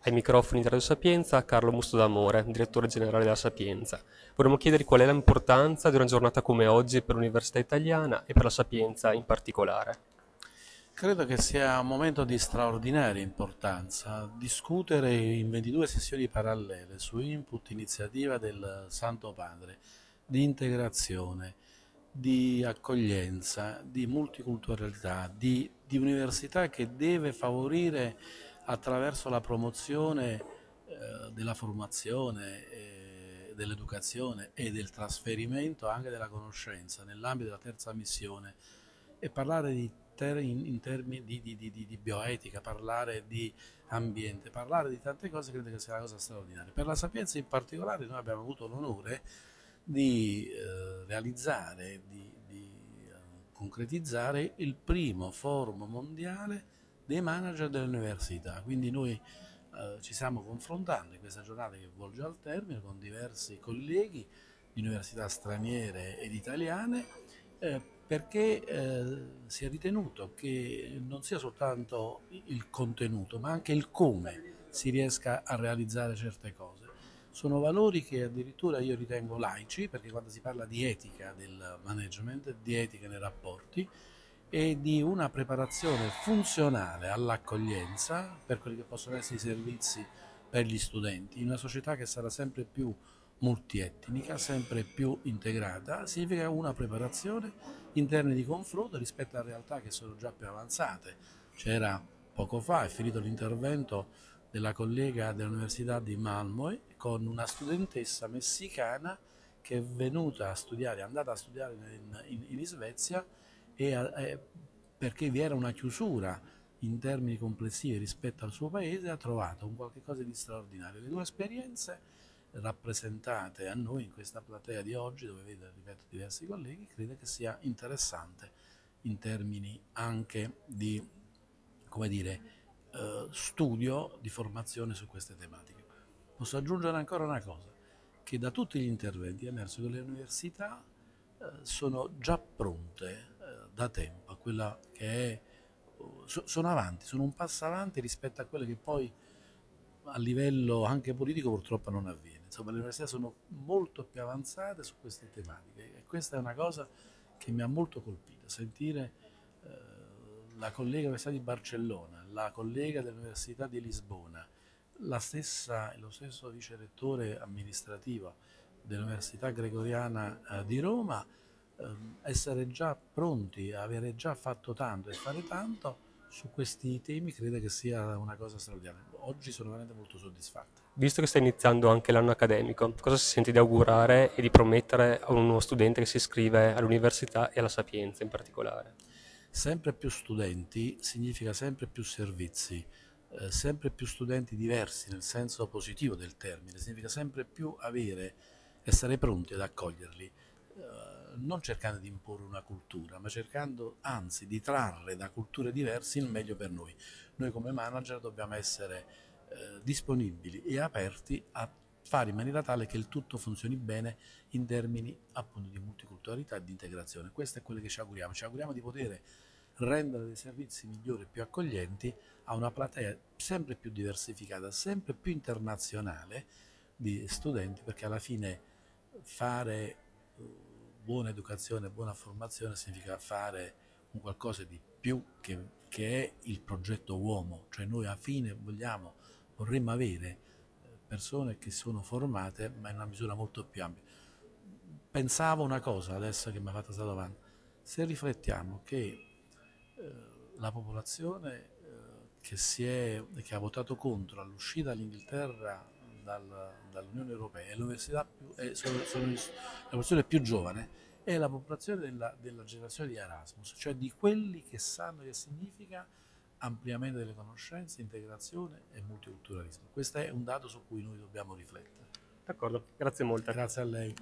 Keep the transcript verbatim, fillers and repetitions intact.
Ai microfoni di Radio Sapienza, Carlo Musto d'Amore, direttore generale della Sapienza. Vorremmo chiedere qual è l'importanza di una giornata come oggi per l'Università Italiana e per la Sapienza in particolare. Credo che sia un momento di straordinaria importanza discutere in ventidue sessioni parallele su input iniziativa del Santo Padre di integrazione, di accoglienza, di multiculturalità, di, di università che deve favorire attraverso la promozione eh, della formazione, eh, dell'educazione e del trasferimento anche della conoscenza nell'ambito della terza missione e parlare di ter- in, in termini di, di, di, di bioetica, parlare di ambiente, parlare di tante cose credo che sia una cosa straordinaria. Per la Sapienza in particolare noi abbiamo avuto l'onore di eh, realizzare, di, di eh, concretizzare il primo forum mondiale dei manager dell'università. Quindi noi eh, ci stiamo confrontando in questa giornata che volge al termine con diversi colleghi di università straniere ed italiane eh, perché eh, si è ritenuto che non sia soltanto il contenuto, ma anche il come si riesca a realizzare certe cose. Sono valori che addirittura io ritengo laici, perché quando si parla di etica del management, di etica nei rapporti e di una preparazione funzionale all'accoglienza per quelli che possono essere i servizi per gli studenti, in una società che sarà sempre più multietnica, sempre più integrata, significa una preparazione in termini di confronto rispetto a realtà che sono già più avanzate. C'era poco fa, è finito l'intervento della collega dell'Università di Malmö con una studentessa messicana che è venuta a studiare, è andata a studiare in, in, in Svezia e, e, perché vi era una chiusura in termini complessivi rispetto al suo paese, ha trovato un qualche cosa di straordinario. Le due esperienze rappresentate a noi in questa platea di oggi, dove vedo, ripeto, diversi colleghi, credo che sia interessante in termini anche di, come dire, eh, studio, di formazione su queste tematiche. Posso aggiungere ancora una cosa, che da tutti gli interventi è emerso che le università eh, sono già pronte eh, da tempo a quella che è, so, sono avanti, sono un passo avanti rispetto a quelle che poi a livello anche politico purtroppo non avviene. Insomma, le università sono molto più avanzate su queste tematiche e questa è una cosa che mi ha molto colpito, sentire eh, la collega dell'Università di Barcellona, la collega dell'Università di Lisbona, la stessa, lo stesso vice rettore amministrativo dell'Università Gregoriana eh, di Roma, ehm, essere già pronti, avere già fatto tanto e fare tanto su questi temi credo che sia una cosa straordinaria. Oggi sono veramente molto soddisfatto. Visto che sta iniziando anche l'anno accademico, cosa si sente di augurare e di promettere a un nuovo studente che si iscrive all'università e alla Sapienza in particolare? Sempre più studenti significa sempre più servizi, eh, sempre più studenti diversi nel senso positivo del termine, significa sempre più avere, essere pronti ad accoglierli, eh, non cercando di imporre una cultura, ma cercando anzi di trarre da culture diverse il meglio per noi. Noi come manager dobbiamo essere eh, disponibili e aperti a fare in maniera tale che il tutto funzioni bene in termini appunto di multiculturalità e di integrazione. Questo è quello che ci auguriamo. Ci auguriamo di poter rendere dei servizi migliori e più accoglienti a una platea sempre più diversificata, sempre più internazionale di studenti, perché alla fine fare eh, buona educazione, buona formazione significa fare un qualcosa di più che, che è il progetto uomo, cioè noi alla fine vogliamo, vorremmo avere eh, persone che sono formate ma in una misura molto più ampia. Pensavo una cosa adesso che mi ha fatto questa domanda, se riflettiamo che eh, la popolazione eh, che, si è, che ha votato contro all'uscita dall'Inghilterra dal, dall'Unione Europea e l'università più, è, sono, sono la popolazione più giovane è la popolazione della, della generazione di Erasmus, cioè di quelli che sanno che significa ampliamento delle conoscenze, integrazione e multiculturalismo. Questo è un dato su cui noi dobbiamo riflettere. D'accordo, grazie molte. Grazie a lei.